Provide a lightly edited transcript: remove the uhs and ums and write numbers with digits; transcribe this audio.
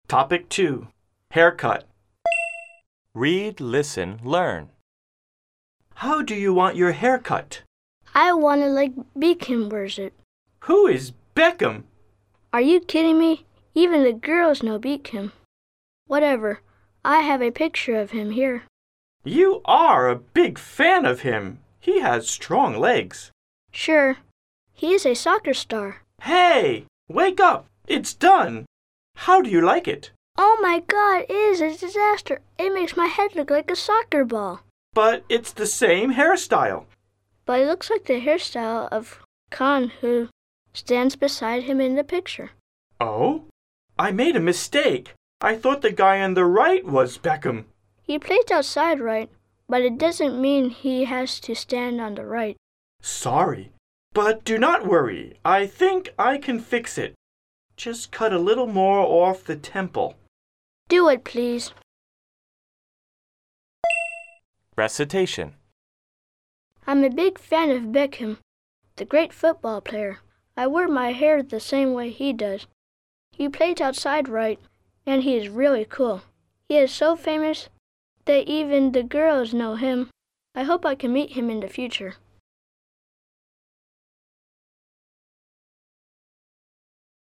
Topic 2. Haircut. Read, listen, learn. How do you want your hair cut? I want it like Beckham wears it. Who is Beckham? Are you kidding me? Even the girls know Beckham. Whatever. I have a picture of him here. You are a big fan of him. He has strong legs. Sure. He is a soccer star. Hey, wake up. It's done. How do you like it? Oh my God, it is a disaster. It makes my head look like a soccer ball. But it's the same hairstyle. But it looks like the hairstyle of Khan, who stands beside him in the picture. Oh? I made a mistake. I thought the guy on the right was Beckham. He plays outside right, but it doesn't mean he has to stand on the right. Sorry. But do not worry. I think I can fix it. Just cut a little more off the temple. Do it, please. Recitation. I'm a big fan of Beckham, the great football player. I wear my hair the same way he does. He plays outside right, and he is really cool. He is so famous that even the girls know him. I hope I can meet him in the future.